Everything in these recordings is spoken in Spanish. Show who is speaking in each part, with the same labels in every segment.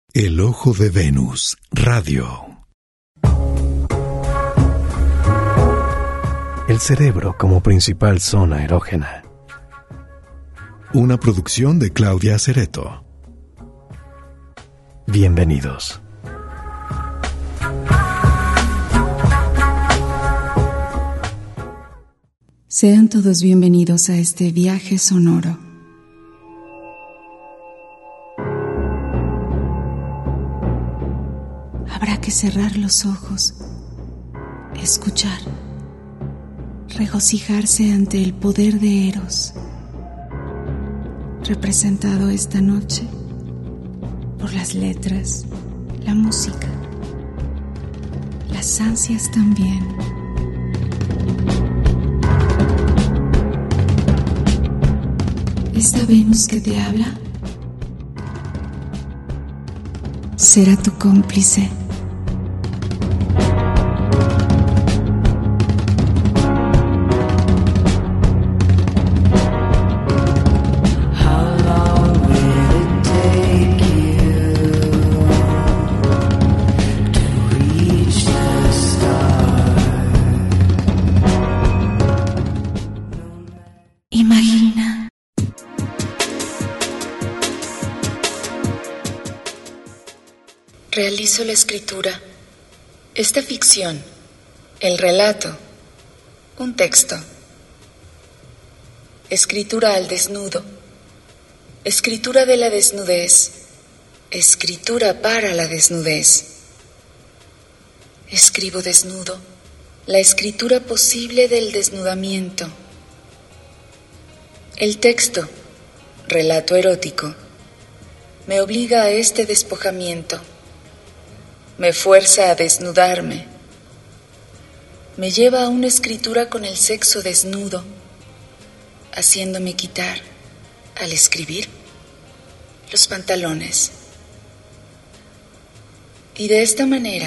Speaker 1: El ojo de Venus, radio.
Speaker 2: El cerebro como principal zona erógena.
Speaker 1: Una producción de Claudia Cereto.
Speaker 2: Bienvenidos.
Speaker 3: Sean todos bienvenidos a este viaje sonoro. Habrá que cerrar los ojos, escuchar, regocijarse ante el poder de Eros, representado esta noche por las letras, la música, las ansias también. ¿Esta Venus que te habla será tu cómplice? Imagina.
Speaker 4: Realizo la escritura, esta ficción, el relato, un texto. Escritura al desnudo, escritura de la desnudez, escritura para la desnudez. Escribo desnudo, la escritura posible del desnudamiento. El texto, relato erótico, me obliga a este despojamiento, me fuerza a desnudarme, me lleva a una escritura con el sexo desnudo, haciéndome quitar, al escribir, los pantalones. Y de esta manera,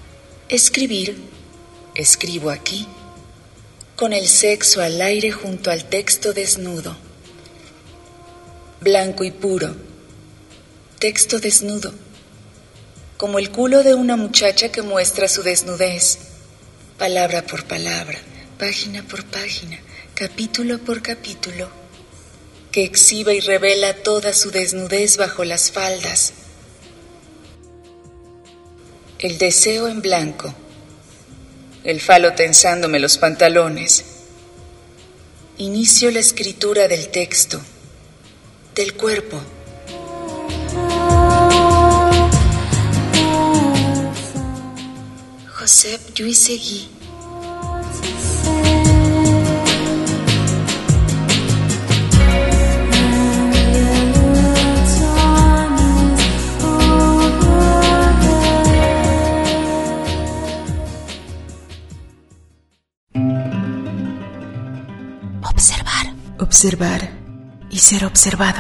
Speaker 4: escribo aquí, con el sexo al aire junto al texto desnudo. Blanco y puro, texto desnudo, como el culo de una muchacha que muestra su desnudez, palabra por palabra, página por página, capítulo por capítulo, que exhibe y revela toda su desnudez bajo las faldas. El deseo en blanco, el falo tensándome los pantalones. Inicio la escritura del texto, del cuerpo. Josep Lluís Seguí.
Speaker 3: Observar y ser observado.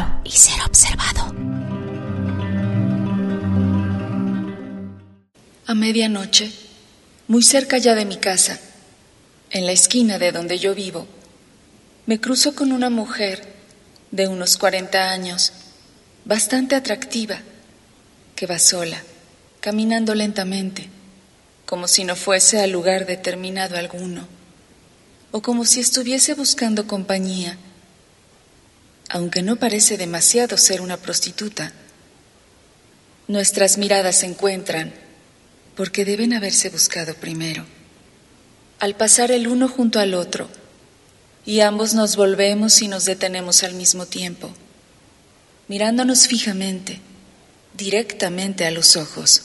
Speaker 4: A medianoche, muy cerca ya de mi casa, en la esquina de donde yo vivo, me cruzo con una mujer de unos 40 años, bastante atractiva, que va sola, caminando lentamente, como si no fuese a lugar determinado alguno, o como si estuviese buscando compañía, aunque no parece demasiado ser una prostituta. Nuestras miradas se encuentran, porque deben haberse buscado primero. Al pasar el uno junto al otro, y ambos nos volvemos y nos detenemos al mismo tiempo, mirándonos fijamente, directamente a los ojos.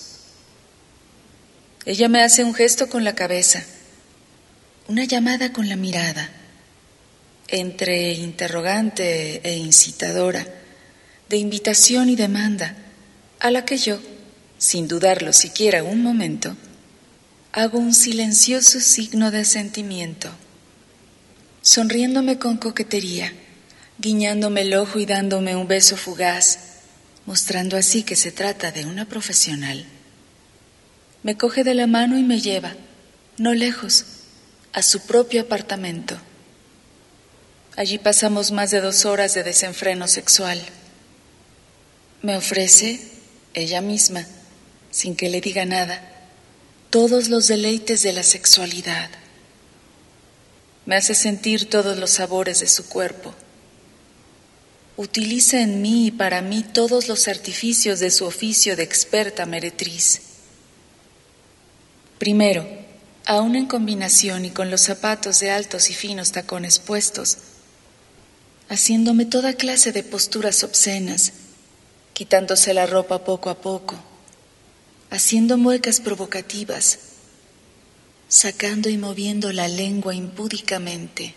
Speaker 4: Ella me hace un gesto con la cabeza, una llamada con la mirada, entre interrogante e incitadora, de invitación y demanda, a la que yo, sin dudarlo siquiera un momento, hago un silencioso signo de asentimiento, sonriéndome con coquetería, guiñándome el ojo y dándome un beso fugaz, mostrando así que se trata de una profesional. Me coge de la mano y me lleva, no lejos, a su propio apartamento. Allí pasamos más de 2 horas de desenfreno sexual. Me ofrece, ella misma, sin que le diga nada, todos los deleites de la sexualidad. Me hace sentir todos los sabores de su cuerpo. Utiliza en mí y para mí todos los artificios de su oficio de experta meretriz. Primero, aún en combinación y con los zapatos de altos y finos tacones puestos, haciéndome toda clase de posturas obscenas, quitándose la ropa poco a poco, haciendo muecas provocativas, sacando y moviendo la lengua impúdicamente.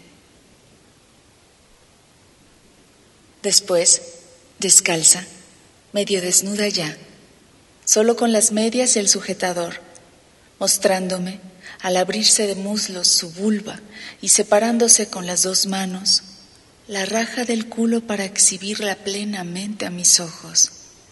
Speaker 4: Después, descalza, medio desnuda ya, solo con las medias y el sujetador, mostrándome, al abrirse de muslos su vulva y separándose con las dos manos, la raja del culo para exhibirla plenamente a mis ojos.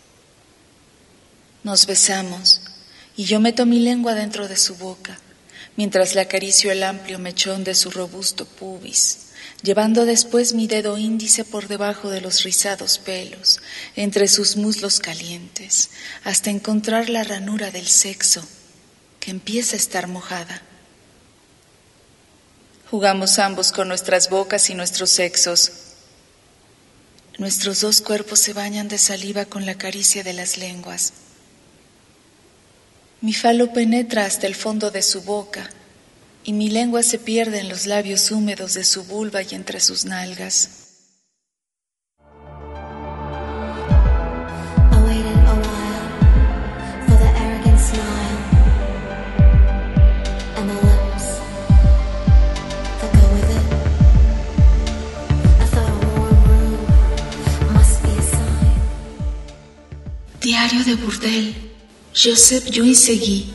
Speaker 4: Nos besamos y yo meto mi lengua dentro de su boca, mientras le acaricio el amplio mechón de su robusto pubis, llevando después mi dedo índice por debajo de los rizados pelos, entre sus muslos calientes, hasta encontrar la ranura del sexo, que empieza a estar mojada. Jugamos ambos con nuestras bocas y nuestros sexos. Nuestros dos cuerpos se bañan de saliva con la caricia de las lenguas. Mi falo penetra hasta el fondo de su boca y mi lengua se pierde en los labios húmedos de su vulva y entre sus nalgas. Diario de burdel, Joseph Juinsegui.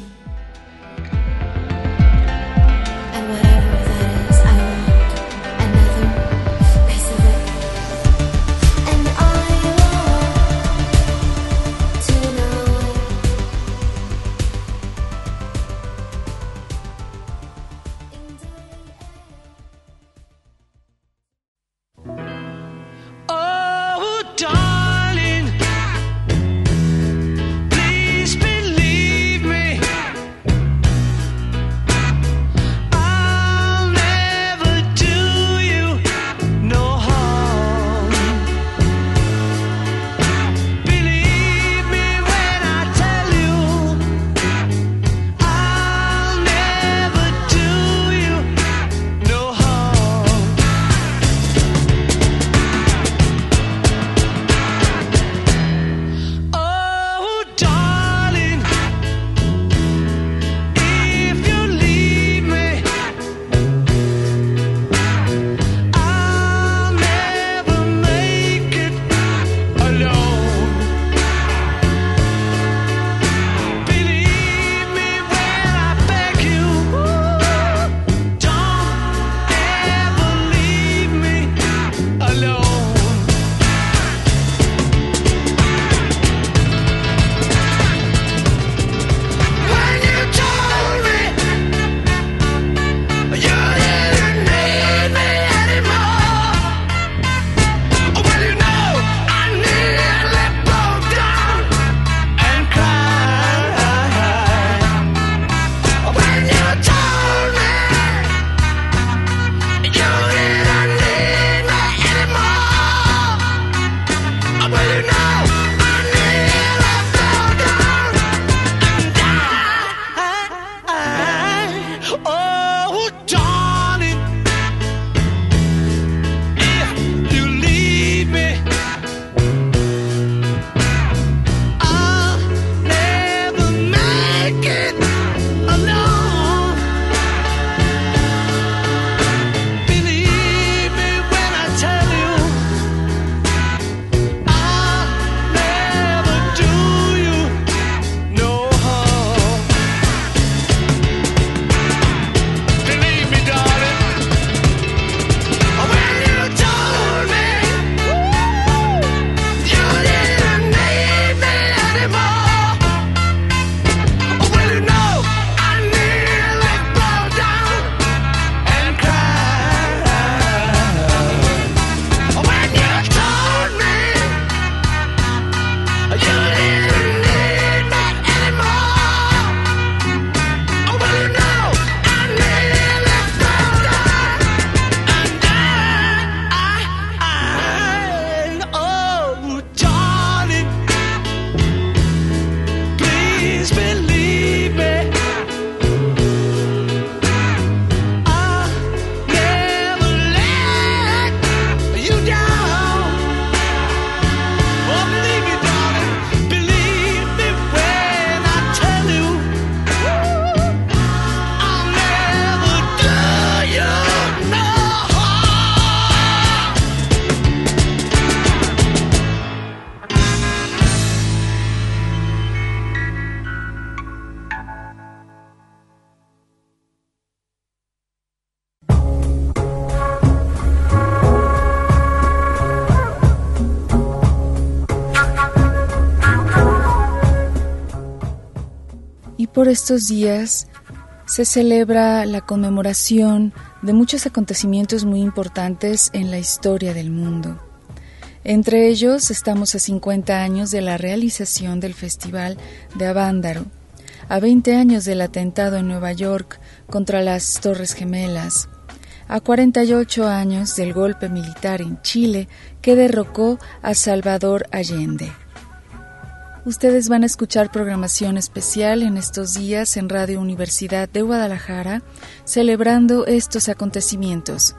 Speaker 4: Y por estos días se celebra la conmemoración de muchos acontecimientos muy importantes en la historia del mundo. Entre ellos estamos a 50 años de la realización del Festival de Avándaro, a 20 años del atentado en Nueva York contra las Torres Gemelas, a 48 años del golpe militar en Chile que derrocó a Salvador Allende. Ustedes van a escuchar programación especial en estos días en Radio Universidad de Guadalajara, celebrando estos acontecimientos.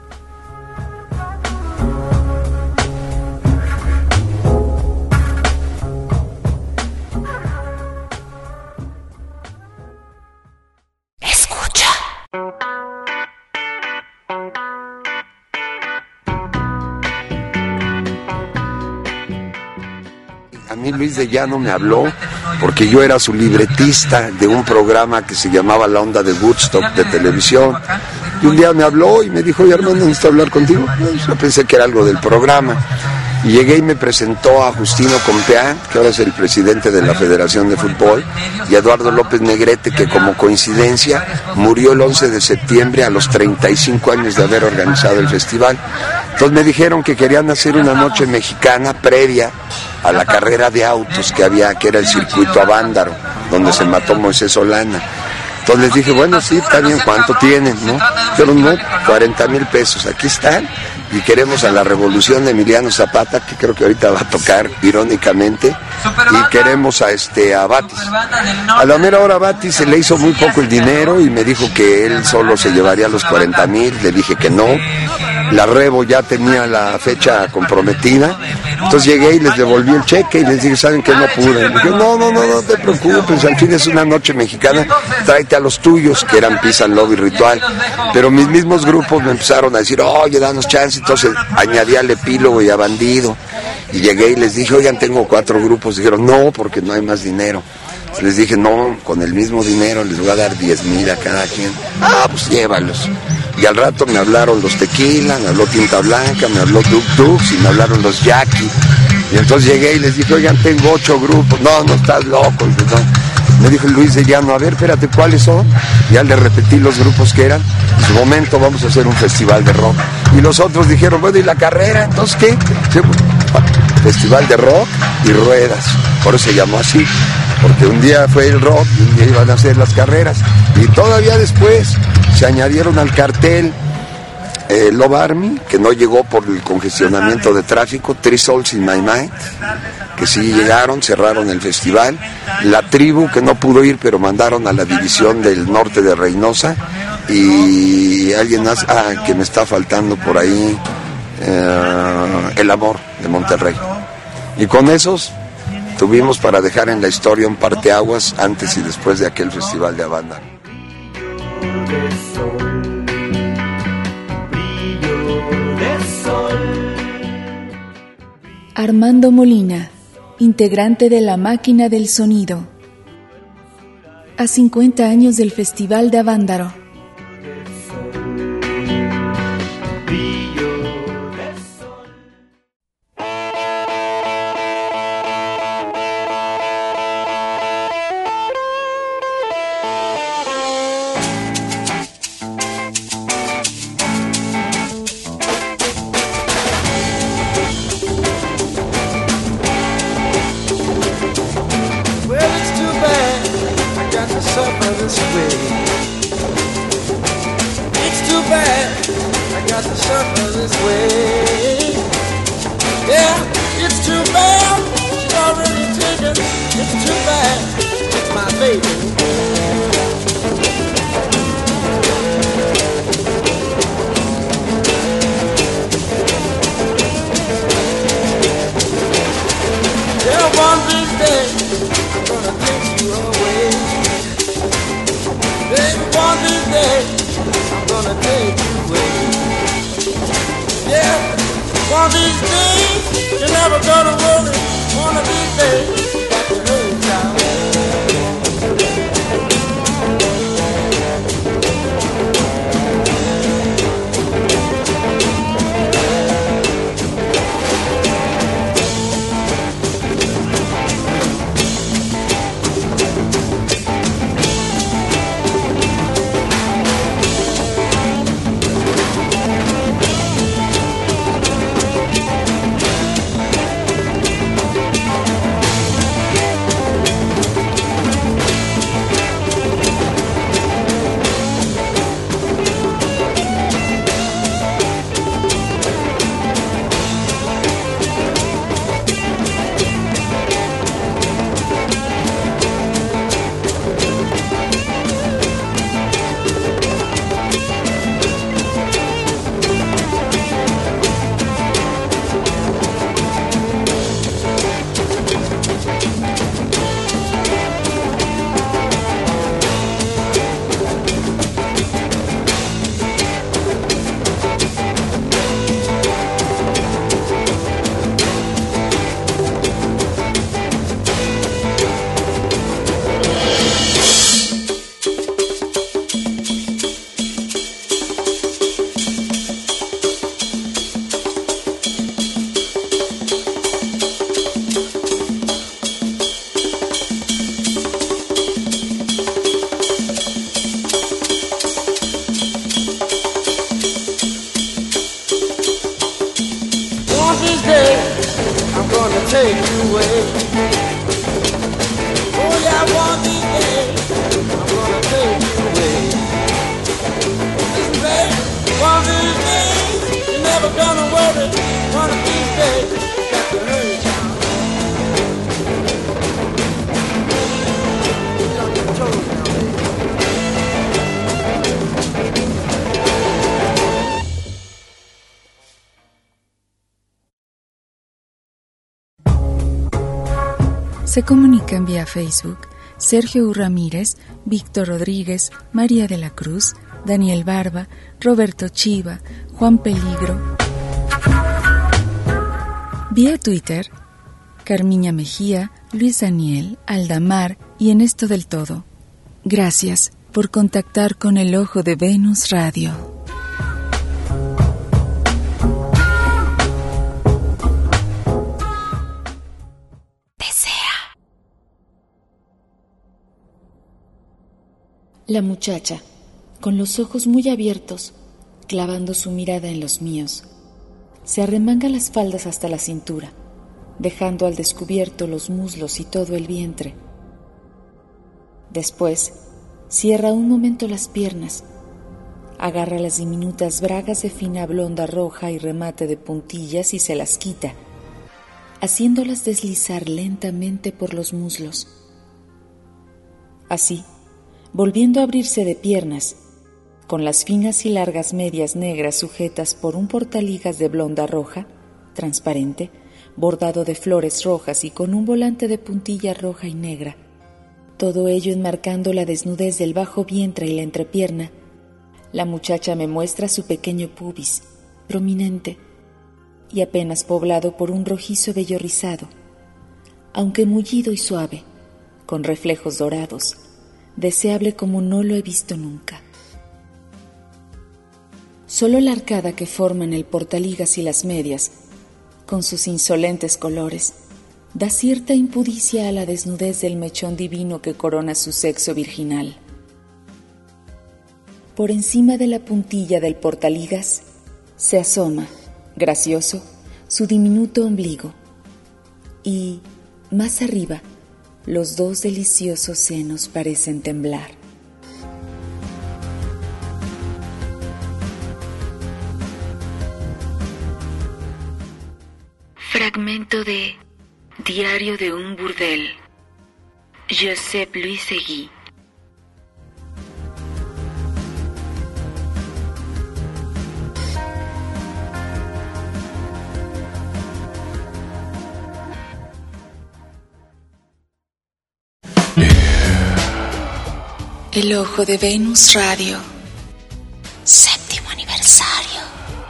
Speaker 5: A mí Luis de Llano me habló porque yo era su libretista de un programa que se llamaba La Onda de Woodstock de televisión. Y un día me habló y me dijo, oye Armando, necesito hablar contigo. Yo pensé que era algo del programa. Y llegué y me presentó a Justino Compeán, que ahora es el presidente de la Federación de Fútbol, y a Eduardo López Negrete, que como coincidencia murió el 11 de septiembre a los 35 años de haber organizado el festival. Entonces me dijeron que querían hacer una noche mexicana previa a la carrera de autos que había, que era el circuito Avándaro, donde se mató Moisés Solana. Entonces les dije, bueno, sí, está bien, ¿cuánto tienen, no? Pero no, 40,000 pesos, aquí están. Y queremos a la Revolución de Emiliano Zapata, que creo que ahorita va a tocar, irónicamente, y queremos a Batis. A la mera hora Batis se le hizo muy poco el dinero y me dijo que él solo se llevaría los 40,000, le dije que no. La Revo ya tenía la fecha comprometida, entonces llegué y les devolví el cheque y les dije, ¿saben qué? No pude. Y dije, no te preocupes, al fin es una noche mexicana, tráete a los tuyos, que eran Peace and Love y Ritual. Pero mis mismos grupos me empezaron a decir, oye, danos chance, entonces añadí al Epílogo y a Bandido. Y llegué y les dije, oigan, tengo 4 grupos. Dijeron, no, porque no hay más dinero. Les dije, no, con el mismo dinero les voy a dar 10,000 a cada quien. Ah, pues llévalos. Y al rato me hablaron los Tequila, me habló Tinta Blanca, me habló Duk Dukes y me hablaron los Jackie. Y entonces llegué y les dije, oigan, tengo 8 grupos. No estás loco. No. Me dijo Luis de Llano, a ver, espérate, ¿cuáles son? Ya le repetí los grupos que eran. En su momento vamos a hacer un festival de rock. Y los otros dijeron, bueno, ¿y la carrera? ¿Entonces qué? Festival de rock y ruedas. Por eso se llamó así. Porque un día fue el rock y un día iban a hacer las carreras. Y todavía después se añadieron al cartel Love Army, que no llegó por el congestionamiento de tráfico, Three Souls in My Mind, que sí llegaron, cerraron el festival, La Tribu, que no pudo ir, pero mandaron a la división del norte de Reynosa, y alguien más, que me está faltando por ahí, El Amor, de Monterrey. Y con esos tuvimos para dejar en la historia un parteaguas antes y después de aquel festival de Avándaro.
Speaker 4: Armando Molina, integrante de La Máquina del Sonido. A 50 años del Festival de Avándaro.
Speaker 6: take you away. Oh yeah, one of these days I'm gonna take you away. Listen, baby, one of these days you're never gonna worry. One of these days got to hurry, child. It's on your toes now, baby.
Speaker 4: Se comunican vía Facebook Sergio U. Ramírez, Víctor Rodríguez, María de la Cruz, Daniel Barba, Roberto Chiva, Juan Peligro. Vía Twitter, Carmiña Mejía, Luis Daniel, Aldamar y en esto del todo. Gracias por contactar con El Ojo de Venus Radio. La muchacha, con los ojos muy abiertos, clavando su mirada en los míos, se arremanga las faldas hasta la cintura, dejando al descubierto los muslos y todo el vientre. Después, cierra un momento las piernas, agarra las diminutas bragas de fina blonda roja y remate de puntillas y se las quita, haciéndolas deslizar lentamente por los muslos. Así, volviendo a abrirse de piernas, con las finas y largas medias negras sujetas por un portaligas de blonda roja, transparente, bordado de flores rojas y con un volante de puntilla roja y negra, todo ello enmarcando la desnudez del bajo vientre y la entrepierna, la muchacha me muestra su pequeño pubis, prominente y apenas poblado por un rojizo vello rizado, aunque mullido y suave, con reflejos dorados, deseable como no lo he visto nunca. Solo la arcada que forman el portaligas y las medias, con sus insolentes colores, da cierta impudicia a la desnudez del mechón divino que corona su sexo virginal. Por encima de la puntilla del portaligas se asoma, gracioso, su diminuto ombligo, y, más arriba, los dos deliciosos senos parecen temblar.
Speaker 7: Fragmento de Diario de un burdel, Joseph Louis Seguí.
Speaker 4: El Ojo de Venus Radio. 7º aniversario.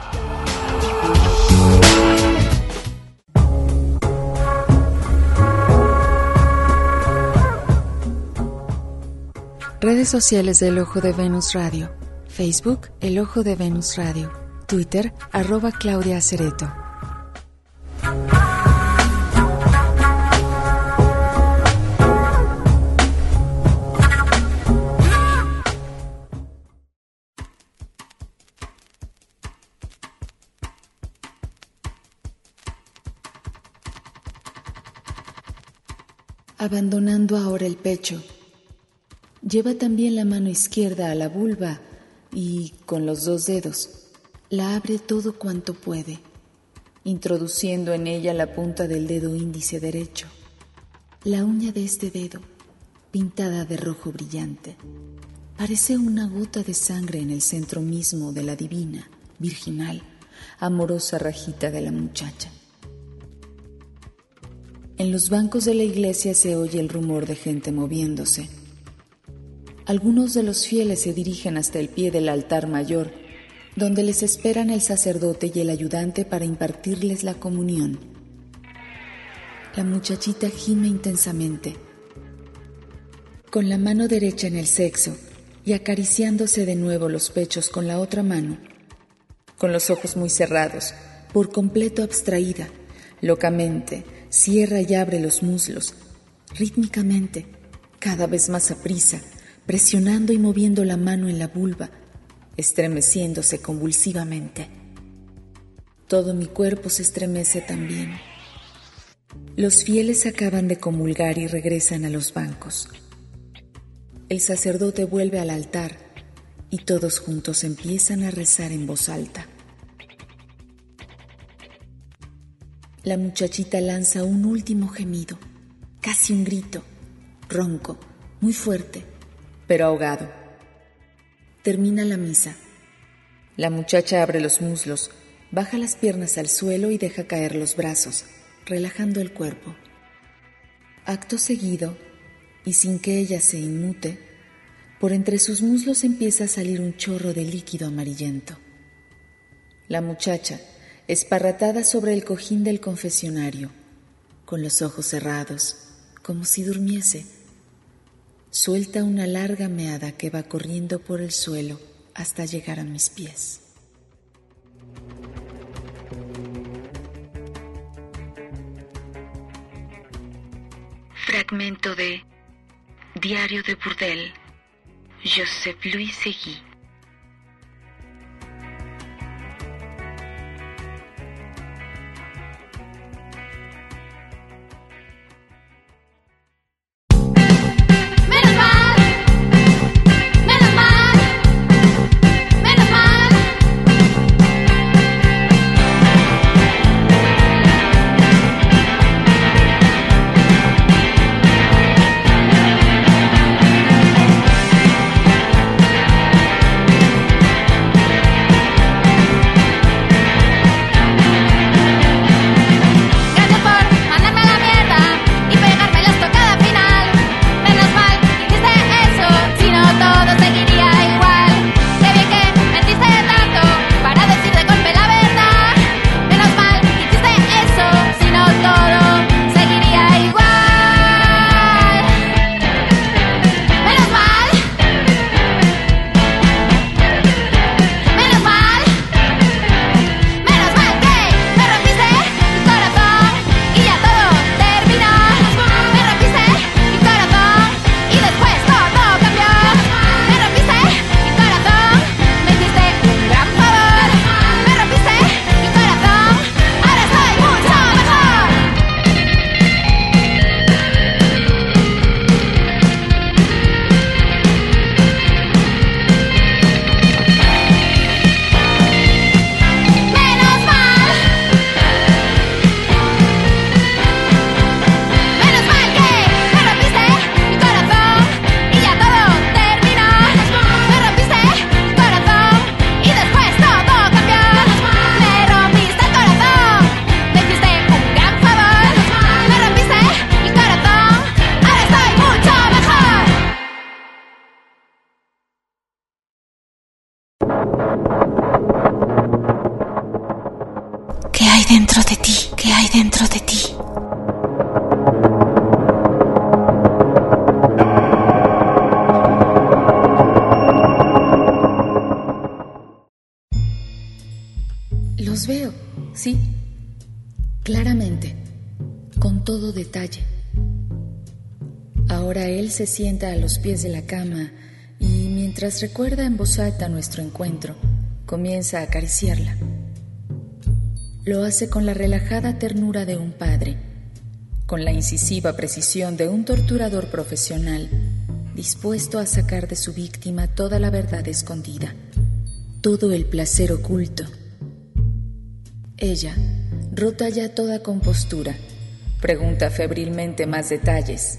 Speaker 4: Redes sociales del Ojo de Venus Radio. Facebook, El Ojo de Venus Radio. Twitter, @Claudia Acereto. Abandonando ahora el pecho, lleva también la mano izquierda a la vulva y, con los dos dedos, la abre todo cuanto puede, introduciendo en ella la punta del dedo índice derecho. La uña de este dedo, pintada de rojo brillante, parece una gota de sangre en el centro mismo de la divina, virginal, amorosa rajita de la muchacha. En los bancos de la iglesia se oye el rumor de gente moviéndose. Algunos de los fieles se dirigen hasta el pie del altar mayor, donde les esperan el sacerdote y el ayudante para impartirles la comunión. La muchachita gime intensamente, con la mano derecha en el sexo y acariciándose de nuevo los pechos con la otra mano, con los ojos muy cerrados, por completo abstraída, locamente, cierra y abre los muslos, rítmicamente, cada vez más aprisa, presionando y moviendo la mano en la vulva, estremeciéndose convulsivamente. Todo mi cuerpo se estremece también. Los fieles acaban de comulgar y regresan a los bancos. El sacerdote vuelve al altar y todos juntos empiezan a rezar en voz alta. La muchachita lanza un último gemido, casi un grito, ronco, muy fuerte, pero ahogado. Termina la misa. La muchacha abre los muslos, baja las piernas al suelo y deja caer los brazos, relajando el cuerpo. Acto seguido, y sin que ella se inmute, por entre sus muslos empieza a salir un chorro de líquido amarillento. La muchacha, esparratada sobre el cojín del confesionario, con los ojos cerrados, como si durmiese, suelta una larga meada que va corriendo por el suelo hasta llegar a mis pies.
Speaker 7: Fragmento de Diario de Burdel, Joseph Louis Seguí.
Speaker 3: ¿Qué hay dentro de ti? ¿Qué hay dentro de ti?
Speaker 4: Los veo, sí, claramente, con todo detalle. Ahora él se sienta a los pies de la cama y mientras recuerda en voz alta nuestro encuentro, comienza a acariciarla. Lo hace con la relajada ternura de un padre, con la incisiva precisión de un torturador profesional, dispuesto a sacar de su víctima toda la verdad escondida, todo el placer oculto. Ella, rota ya toda compostura, pregunta febrilmente más detalles.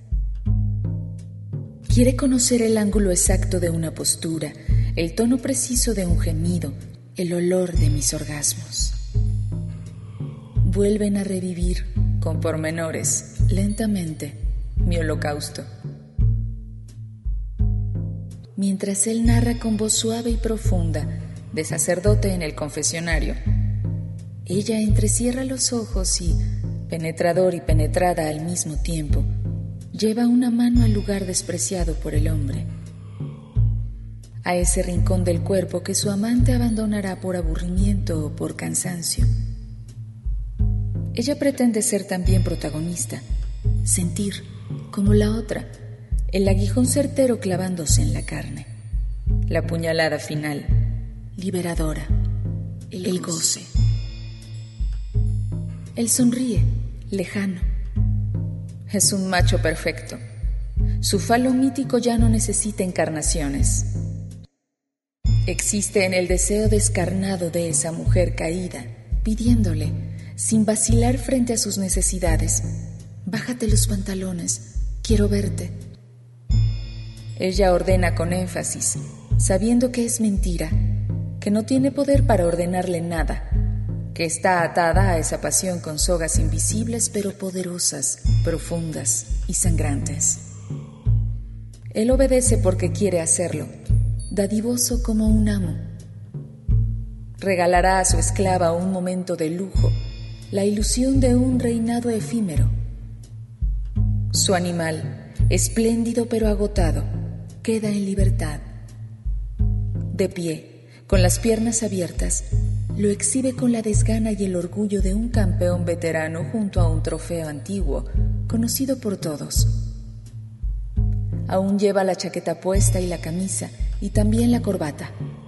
Speaker 4: Quiere conocer el ángulo exacto de una postura, el tono preciso de un gemido, el olor de mis orgasmos. Vuelven a revivir, con pormenores, lentamente, mi holocausto. Mientras él narra con voz suave y profunda, de sacerdote en el confesionario, ella entrecierra los ojos y, penetrador y penetrada al mismo tiempo, lleva una mano al lugar despreciado por el hombre, a ese rincón del cuerpo que su amante abandonará por aburrimiento o por cansancio. Ella pretende ser también protagonista, sentir, como la otra, el aguijón certero clavándose en la carne, la puñalada final, liberadora, el goce. Él sonríe, lejano, Es un macho perfecto. Su falo mítico ya no necesita encarnaciones. Existe en el deseo descarnado de esa mujer caída, pidiéndole, sin vacilar frente a sus necesidades: bájate los pantalones, quiero verte. Ella ordena con énfasis, sabiendo que es mentira, que no tiene poder para ordenarle nada, que está atada a esa pasión con sogas invisibles pero poderosas, profundas y sangrantes. Él obedece porque quiere hacerlo, dadivoso como un amo. Regalará a su esclava un momento de lujo, la ilusión de un reinado efímero. Su animal, espléndido pero agotado, queda en libertad. De pie, con las piernas abiertas, lo exhibe con la desgana y el orgullo de un campeón veterano junto a un trofeo antiguo, conocido por todos. Aún lleva la chaqueta puesta y la camisa, y también la corbata.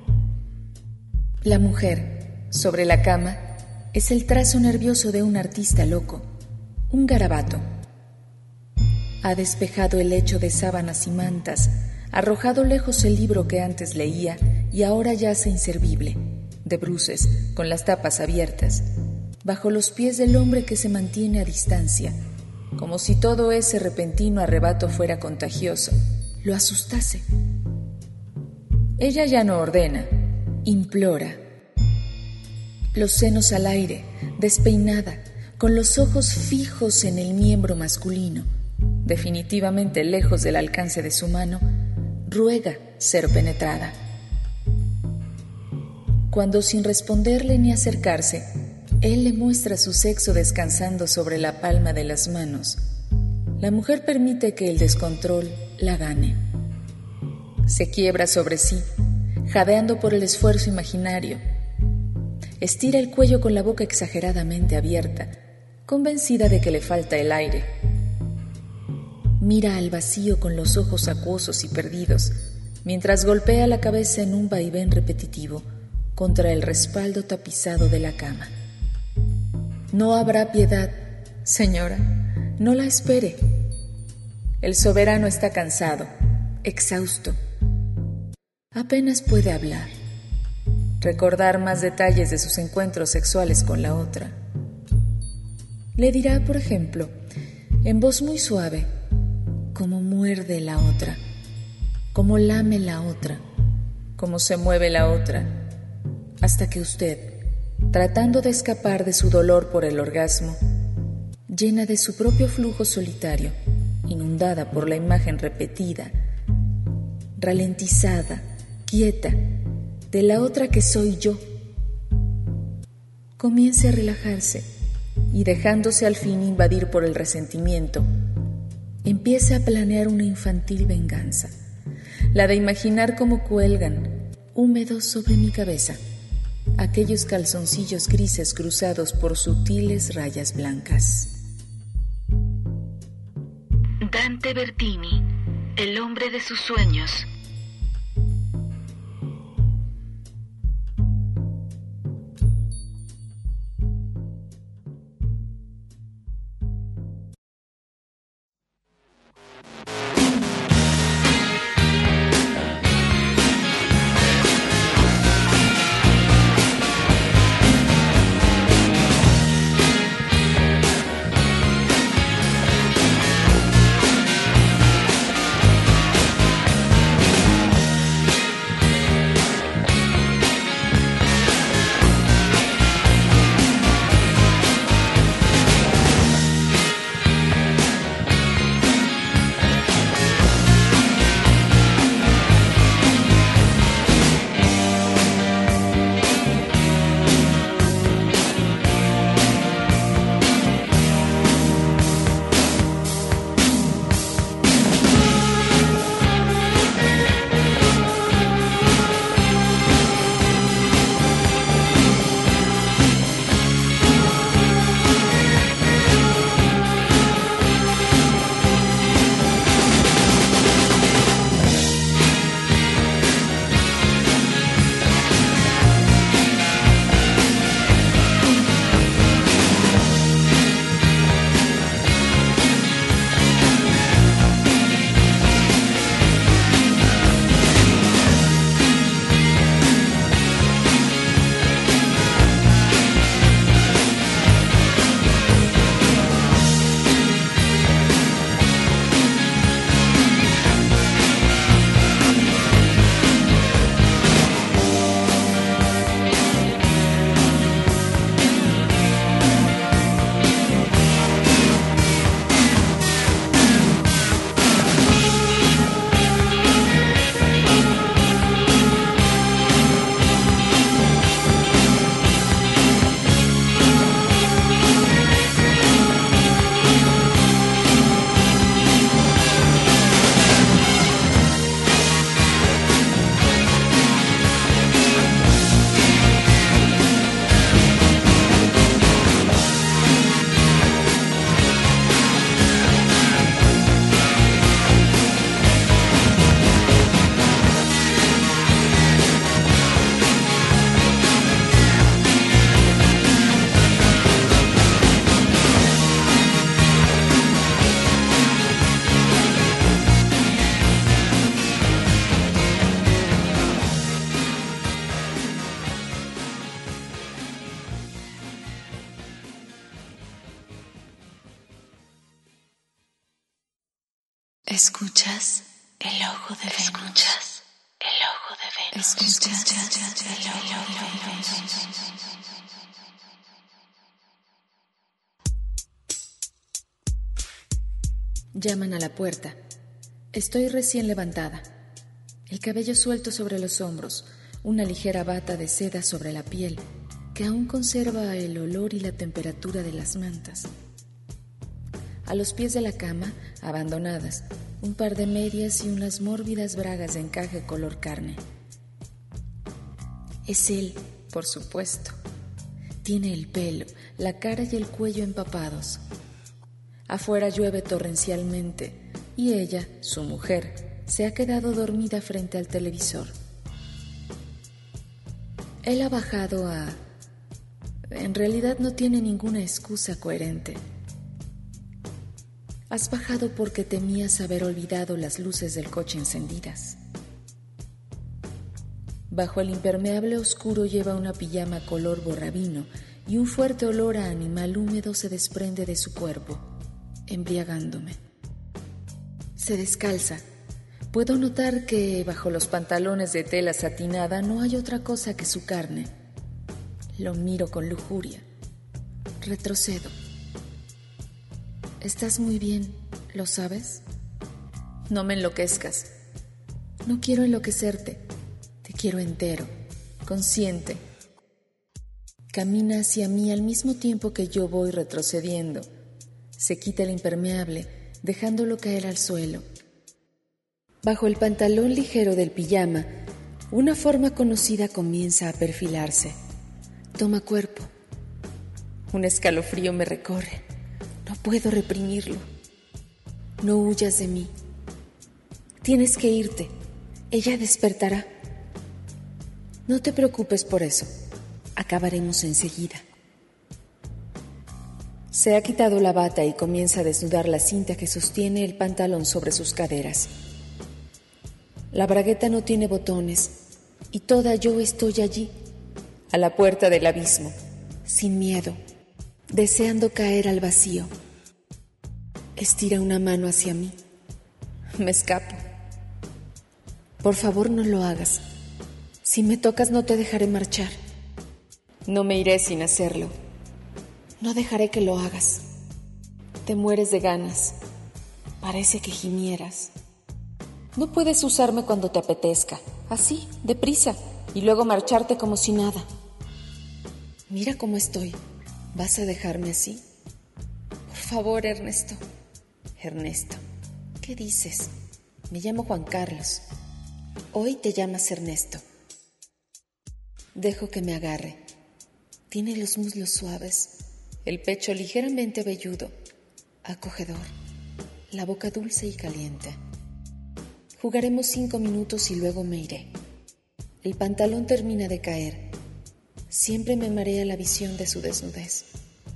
Speaker 4: La mujer, sobre la cama, es el trazo nervioso de un artista loco, un garabato. Ha despejado el lecho de sábanas y mantas, arrojado lejos el libro que antes leía y ahora yace inservible, de bruces, con las tapas abiertas, bajo los pies del hombre que se mantiene a distancia, como si todo ese repentino arrebato fuera contagioso, lo asustase. Ella ya no ordena, implora. Los senos al aire, despeinada, con los ojos fijos en el miembro masculino, definitivamente lejos del alcance de su mano, ruega ser penetrada. Cuando, sin responderle ni acercarse, él le muestra su sexo descansando sobre la palma de las manos, la mujer permite que el descontrol la gane. Se quiebra sobre sí, jadeando por el esfuerzo imaginario. Estira el cuello con la boca exageradamente abierta, convencida de que le falta el aire. Mira al vacío con los ojos acuosos y perdidos, mientras golpea la cabeza en un vaivén repetitivo contra el respaldo tapizado de la cama. No habrá piedad, señora, no la espere. El soberano está cansado, exhausto. Apenas puede hablar, recordar más detalles de sus encuentros sexuales con la otra. Le dirá, por ejemplo, en voz muy suave, cómo muerde la otra, cómo lame la otra, cómo se mueve la otra, hasta que usted, tratando de escapar de su dolor por el orgasmo, llena de su propio flujo solitario, inundada por la imagen repetida, ralentizada, quieta, de la otra que soy yo, comience a relajarse y, dejándose al fin invadir por el resentimiento, empieza a planear una infantil venganza, la de imaginar cómo cuelgan, húmedos sobre mi cabeza, aquellos calzoncillos grises cruzados por sutiles rayas blancas.
Speaker 7: Dante Bertini, el hombre de sus sueños.
Speaker 3: Escuchas el ojo de Venus.
Speaker 7: Escuchas el ojo de Venus.
Speaker 3: Escuchas el ojo de Venus.
Speaker 4: Llaman a la puerta. Estoy recién levantada. El cabello suelto sobre los hombros, una ligera bata de seda sobre la piel, que aún conserva el olor y la temperatura de las mantas. A los pies de la cama, abandonadas, un par de medias y unas mórbidas bragas de encaje color carne. Es él, por supuesto. Tiene el pelo, la cara y el cuello empapados. Afuera llueve torrencialmente y ella, su mujer, se ha quedado dormida frente al televisor. Él ha bajado a... En realidad no tiene ninguna excusa coherente. Has bajado porque temías haber olvidado las luces del coche encendidas. Bajo el impermeable oscuro lleva una pijama color borrabino y un fuerte olor a animal húmedo se desprende de su cuerpo, embriagándome. Se descalza. Puedo notar que bajo los pantalones de tela satinada no hay otra cosa que su carne. Lo miro con lujuria. Retrocedo. Estás muy bien, ¿lo sabes? No me enloquezcas. No quiero enloquecerte. Te quiero entero, consciente. Camina hacia mí al mismo tiempo que yo voy retrocediendo. Se quita el impermeable, dejándolo caer al suelo. Bajo el pantalón ligero del pijama, una forma conocida comienza a perfilarse. Toma cuerpo. Un escalofrío me recorre. No puedo reprimirlo. No huyas de mí. Tienes que irte. Ella despertará. No te preocupes por eso. Acabaremos enseguida. Se ha quitado la bata y comienza a desnudar la cinta que sostiene el pantalón sobre sus caderas. La bragueta no tiene botones y toda yo estoy allí, a la puerta del abismo, sin miedo, deseando caer al vacío. Estira una mano hacia mí. Me escapo. Por favor, no lo hagas. Si me tocas, no te dejaré marchar. No me iré sin hacerlo. No dejaré que lo hagas. Te mueres de ganas. Parece que gimieras. No puedes usarme cuando te apetezca. Así, deprisa, y luego marcharte como si nada. Mira cómo estoy. ¿Vas a dejarme así? Por favor, Ernesto. Ernesto, ¿qué dices? Me llamo Juan Carlos. Hoy te llamas Ernesto. Dejo que me agarre. Tiene los muslos suaves, el pecho ligeramente velludo, acogedor, la boca dulce y caliente. Jugaremos 5 minutos y luego me iré. El pantalón termina de caer. Siempre me marea la visión de su desnudez.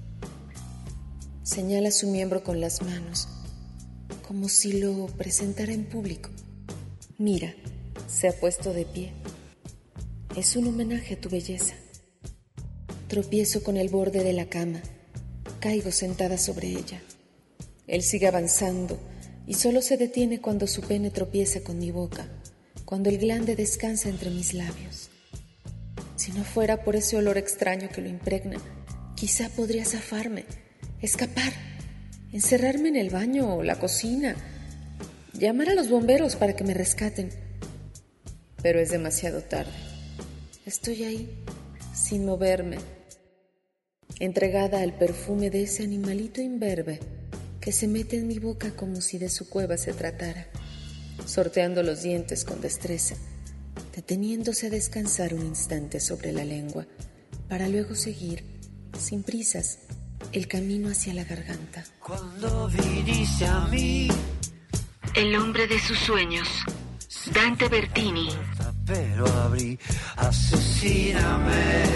Speaker 4: Señala su miembro con las manos, como si lo presentara en público. Mira, se ha puesto de pie. Es un homenaje a tu belleza. Tropiezo con el borde de la cama. Caigo sentada sobre ella. Él sigue avanzando y solo se detiene cuando su pene tropieza con mi boca, cuando el glande descansa entre mis labios. Si no fuera por ese olor extraño que lo impregna, quizá podría zafarme, escapar, encerrarme en el baño o la cocina, llamar a los bomberos para que me rescaten. Pero es demasiado tarde. Estoy ahí, sin moverme, entregada al perfume de ese animalito imberbe que se mete en mi boca como si de su cueva se tratara, sorteando los dientes con destreza, deteniéndose a descansar un instante sobre la lengua, para luego seguir, sin prisas, el camino hacia la garganta.
Speaker 6: Cuando viniste a mí,
Speaker 7: El hombre de sus sueños, Dante Bertini.
Speaker 6: pero abrí, asesíname,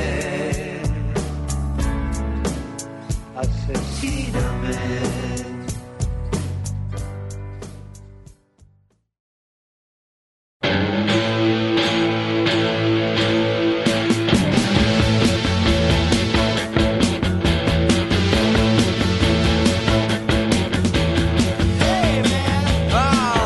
Speaker 6: asesíname. Hey man, oh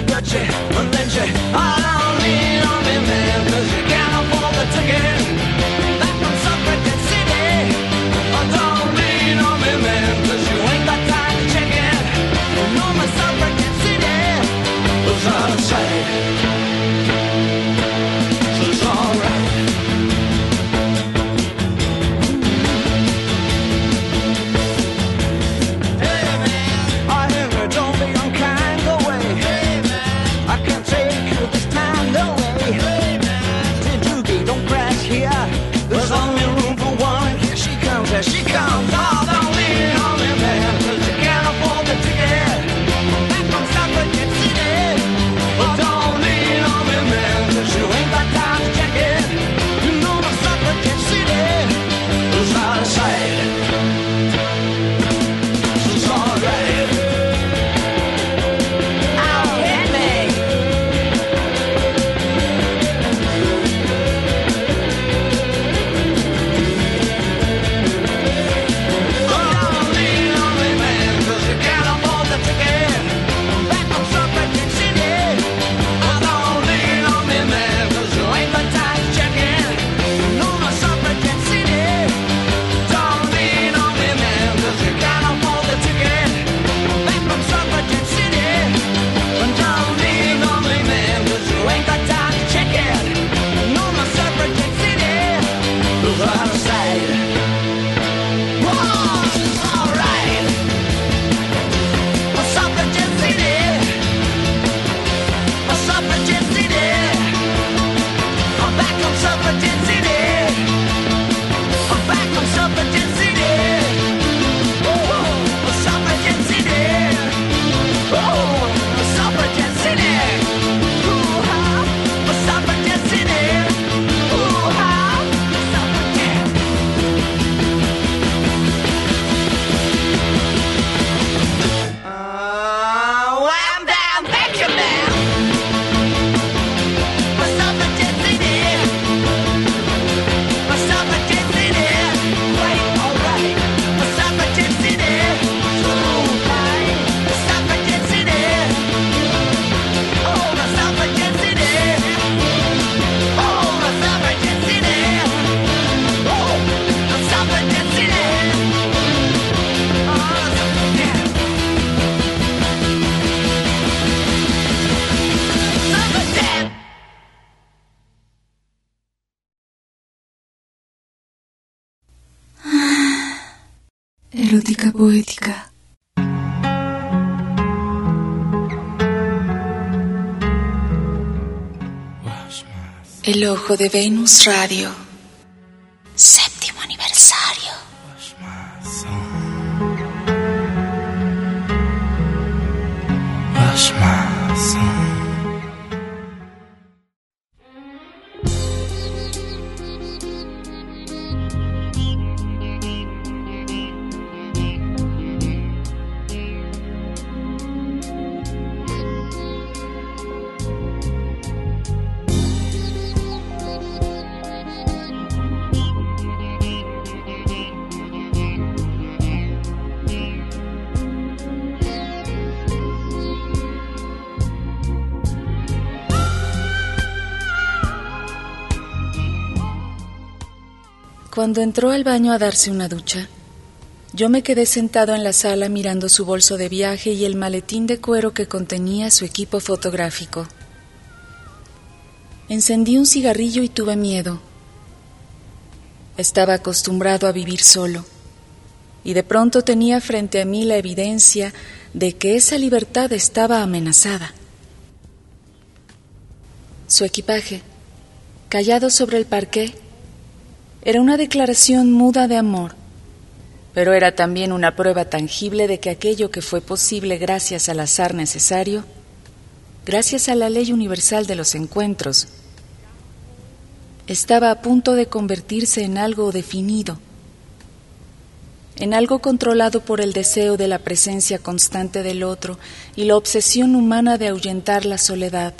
Speaker 3: Erótica poética.
Speaker 4: El Ojo de Venus Radio. 7º aniversario. Cuando entró al baño a darse una ducha, yo me quedé sentado en la sala mirando su bolso de viaje y el maletín de cuero que contenía su equipo fotográfico. Encendí un cigarrillo y tuve miedo. Estaba acostumbrado a vivir solo, y de pronto tenía frente a mí la evidencia de que esa libertad estaba amenazada. Su equipaje, callado sobre el parqué, era una declaración muda de amor, pero era también una prueba tangible de que aquello que fue posible gracias al azar necesario, gracias a la ley universal de los encuentros, estaba a punto de convertirse en algo definido, en algo controlado por el deseo de la presencia constante del otro y la obsesión humana de ahuyentar la soledad.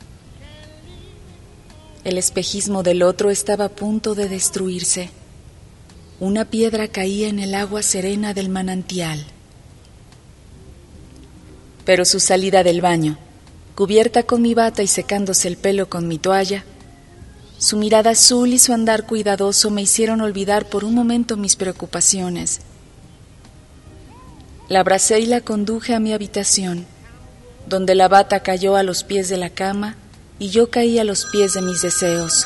Speaker 4: El espejismo del otro estaba a punto de destruirse. Una piedra caía en el agua serena del manantial. Pero su salida del baño, cubierta con mi bata y secándose el pelo con mi toalla, su mirada azul y su andar cuidadoso me hicieron olvidar por un momento mis preocupaciones. La abracé y la conduje a mi habitación, donde la bata cayó a los pies de la cama y yo caí a los pies de mis deseos.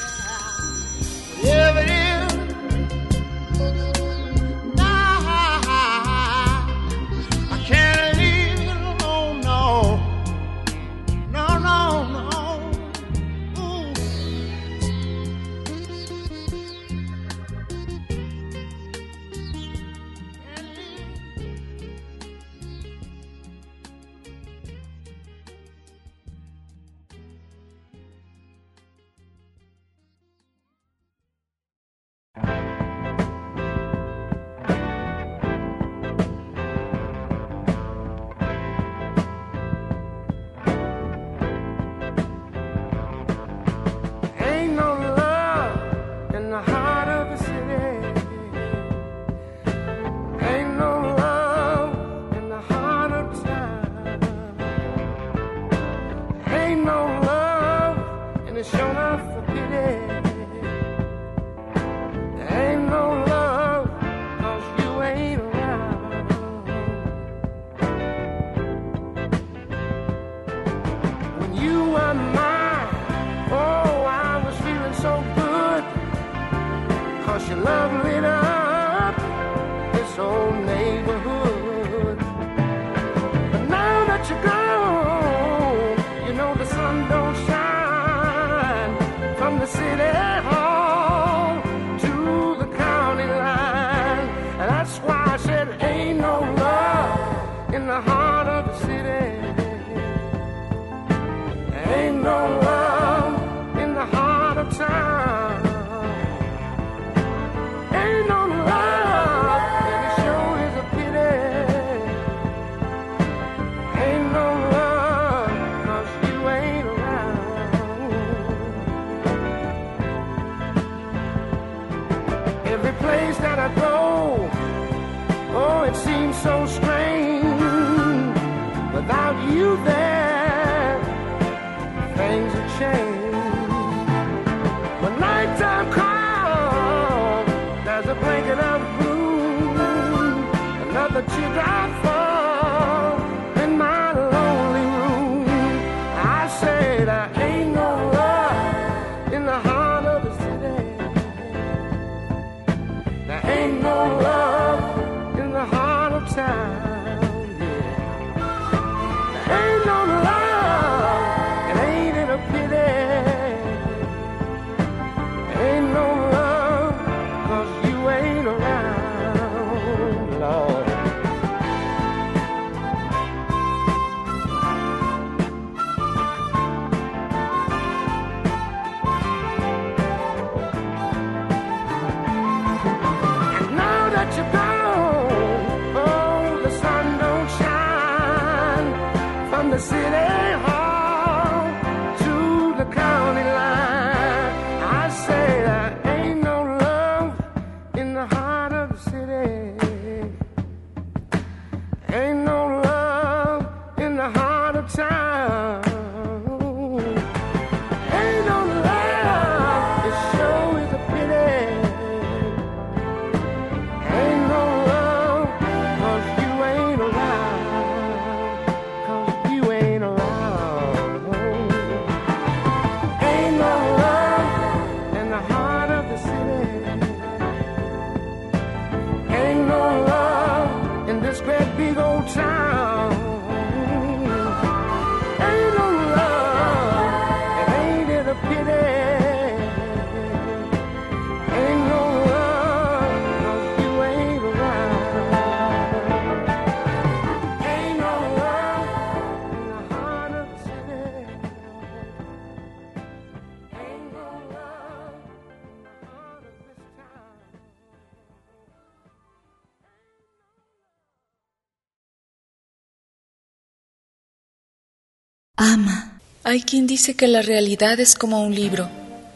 Speaker 3: Ama.
Speaker 4: Hay quien dice que la realidad es como un libro,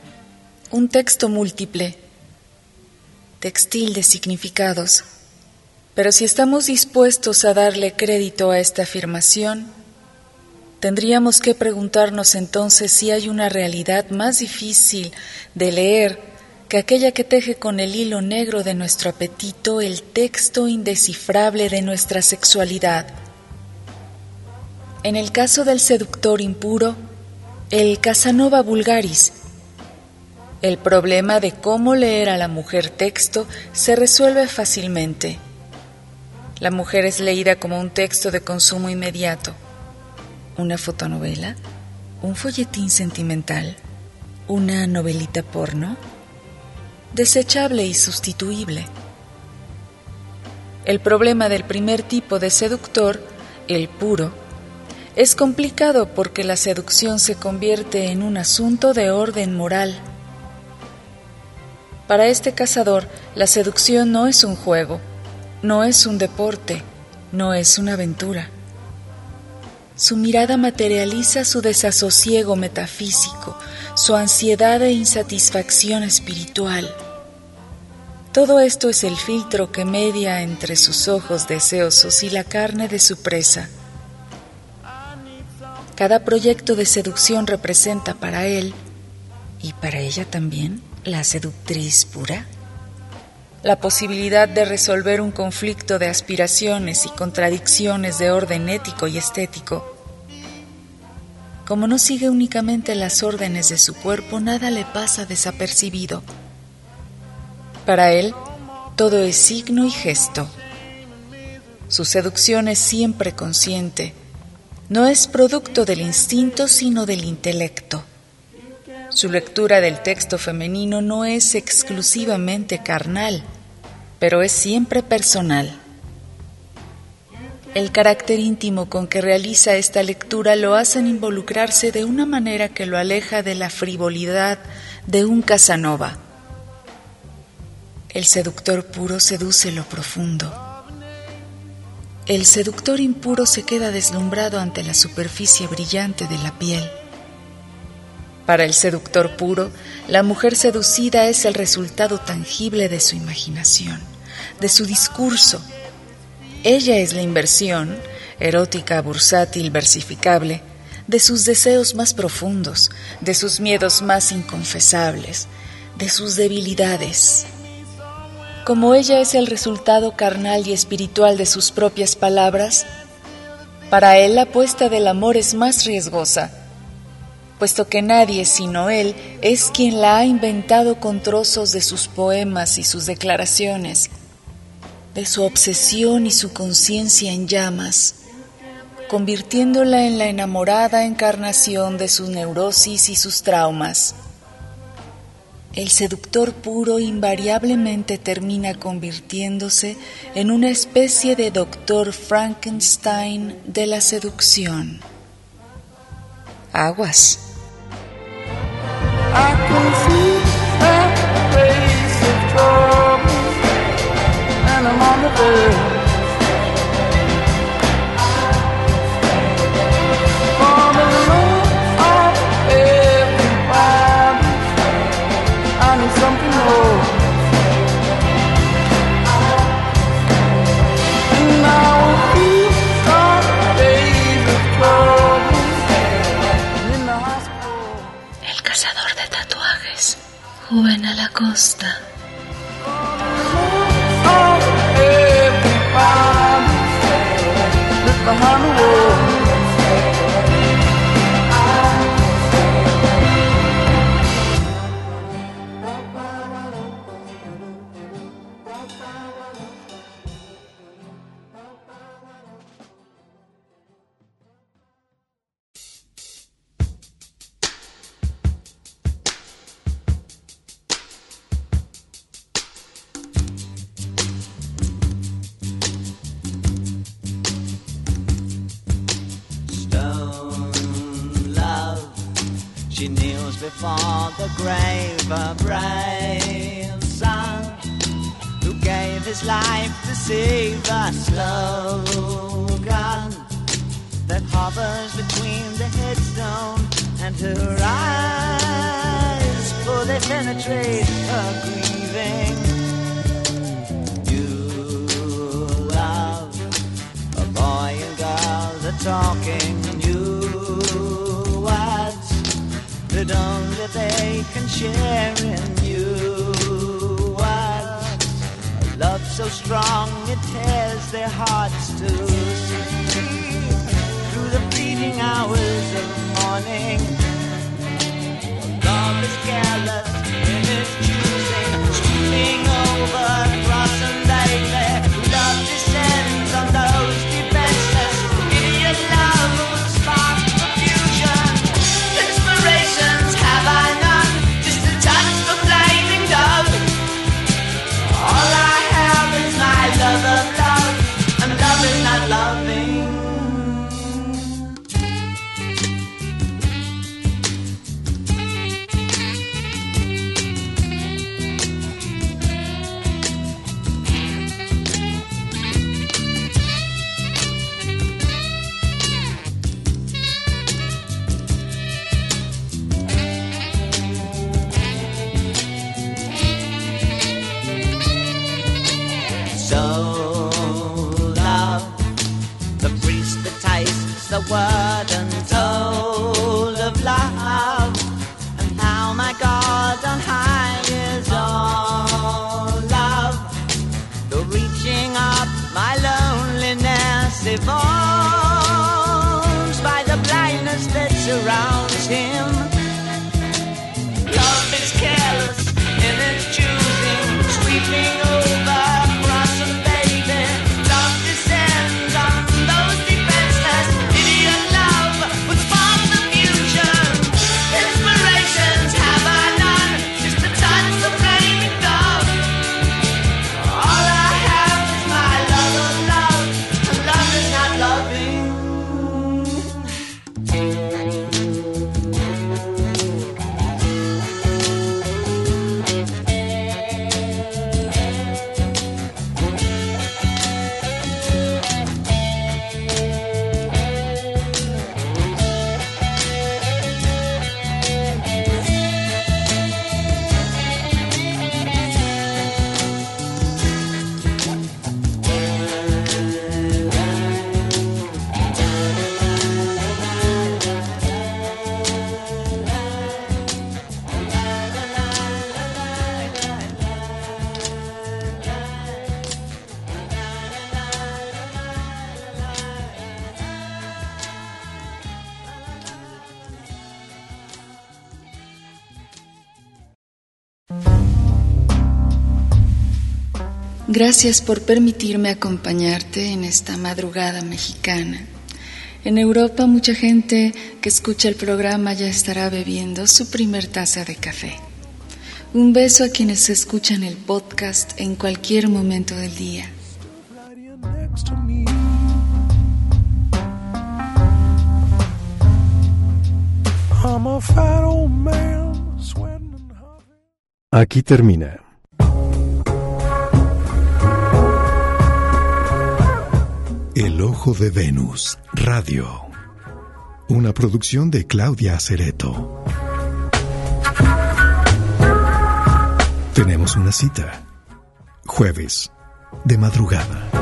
Speaker 4: un texto múltiple, textil de significados. Pero si estamos dispuestos a darle crédito a esta afirmación, Tendríamos que preguntarnos entonces si hay una realidad más difícil de leer que aquella que teje con el hilo negro de nuestro apetito el texto indescifrable de nuestra sexualidad. En el caso del seductor impuro, el Casanova vulgaris, el problema de cómo leer a la mujer texto se resuelve fácilmente. La mujer es leída como un texto de consumo inmediato, una fotonovela, un folletín sentimental, una novelita porno, desechable y sustituible. El problema del primer tipo de seductor, el puro, es complicado porque la seducción se convierte en un asunto de orden moral. Para este cazador, la seducción no es un juego, no es un deporte, no es una aventura. Su mirada materializa su desasosiego metafísico, su ansiedad e insatisfacción espiritual. Todo esto es el filtro que media entre sus ojos deseosos y la carne de su presa. Cada proyecto de seducción representa para él, y para ella también, la seductriz pura, la posibilidad de resolver un conflicto de aspiraciones y contradicciones de orden ético y estético. Como no sigue únicamente las órdenes de su cuerpo, nada le pasa desapercibido. Para él, todo es signo y gesto. Su seducción es siempre consciente. No es producto del instinto, sino del intelecto. Su lectura del texto femenino no es exclusivamente carnal, pero es siempre personal. El carácter íntimo con que realiza esta lectura lo hacen involucrarse de una manera que lo aleja de la frivolidad de un Casanova. El seductor puro seduce lo profundo. El seductor impuro se queda deslumbrado ante la superficie brillante de la piel. Para el seductor puro, la mujer seducida es el resultado tangible de su imaginación, de su discurso. Ella es la inversión, erótica, bursátil, versificable, de sus deseos más profundos, de sus miedos más inconfesables, de sus debilidades. Como ella es el resultado carnal y espiritual de sus propias palabras, para él la apuesta del amor es más riesgosa, puesto que nadie sino él es quien la ha inventado con trozos de sus poemas y sus declaraciones, de su obsesión y su conciencia en llamas, convirtiéndola en la enamorada encarnación de sus neurosis y sus traumas. El seductor puro invariablemente termina convirtiéndose en una especie de doctor Frankenstein de la seducción. Aguas.
Speaker 6: I can see that face of trouble, and I'm on the verge. For the love of everybody, I need something more. And I will keep that face of trouble in the hospital.
Speaker 4: El cazador de tatuajes, Juvenal Acosta.
Speaker 8: She kneels before the grave, her brave son, who gave his life to save a slogan that hovers between the headstone and her eyes, for they penetrate her grieving. You love a boy and girl, they're talking, and you take and share in you. Was a love so strong it tears their hearts to see through the fleeting hours of morning. Love is careless in its choosing, sweeping over cross and lately. Love descends on those defenseless. Idiot love would spark confusion. Inspirations have I none, just a touch of flaming dove. All I have is my love of love, and love is not loving. The word untold of love, and how my God on high is all love. Though reaching up, my loneliness evolves by the blindness that surrounds him. Love is careless in its choosing, sweeping over cross and baby. Love descends on those defenseless. Idiot love would spark confusion. Inspirations have I none, just a touch of flaming dove. All I have is my love of love, and love is not loving.
Speaker 4: Gracias por permitirme acompañarte en esta madrugada mexicana. En Europa, mucha gente que escucha el programa ya estará bebiendo su primer taza de café. Un beso a quienes escuchan el podcast en cualquier momento del día.
Speaker 2: Aquí termina
Speaker 1: El Ojo de Venus, Radio. Una producción de Claudia Acereto. Tenemos una cita. Jueves, de madrugada.